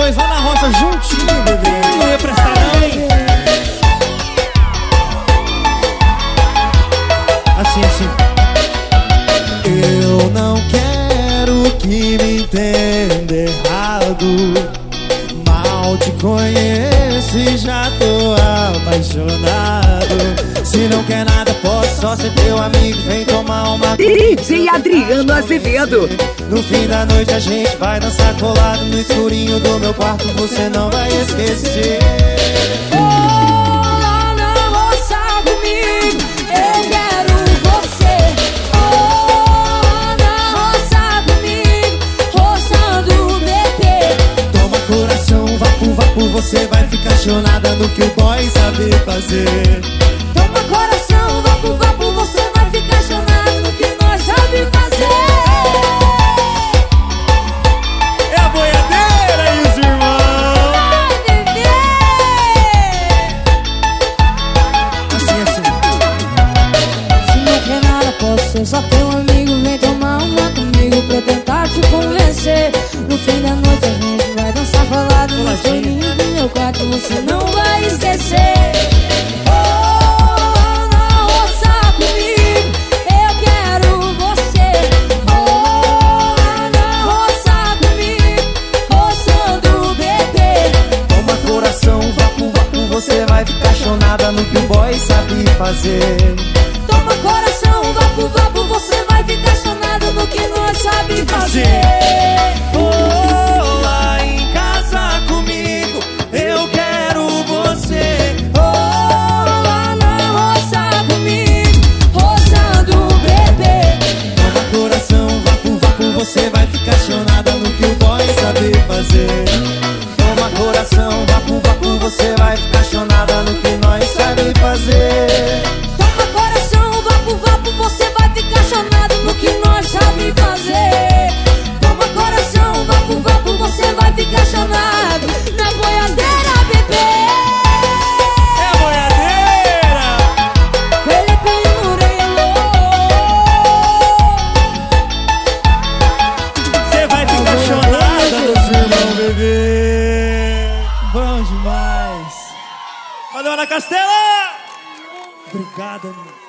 dois lá na roça juntinho, bebê. Não ia prestar não, hein? Assim. Eu não quero que me entenda errado. Mal te conheço e já tô apaixonado. Se não quer nada, posso só ser teu amigo. Vem tomar uma DJ Adriano Azevedo. No fim da noite a gente vai dançar colado no escurinho do meu quarto. Você não vai esquecer. Você vai ficar chonada no que o boy sabe fazer. Toma coração, vapo, você vai ficar chonada no que nós sabe fazer. É a boiadeira e os irmãos. Vai, bebê. Assim. Se não quer nada, posso ser só teu amigo. Vem tomar uma comigo pra tentar te convencer. No fim da noite a gente vai dançar colado no escurinho do meu quarto. Você não vai esquecer. Oh, na roça comigo, eu quero você. Oh, na roça comigo, roçando o bebê. Toma coração, vapo, você vai ficar chonada no que o boy sabe fazer. Toma coração, vapo, você vai ficar chonado no que nós sabe fazer. Lá em casa comigo, eu quero você. Lá na roça comigo, roçando o bebê. Toma coração, vapo, você vai ficar chonada no que o boy sabe fazer. Toma coração, vapo, você vai ficar chonada no que nós sabe fazer. Toma coração, vapo, você vai ficar chonado no que nós sabe fazer. Toma coração, vapo, você vai ficar chonado na boiadeira, bebê. É a boiadeira. Felipe Murilo. Você vai ficar chonada. Meus irmãos, bebê. Bom demais. Valeu, Ana Castela. Obrigado, amigo.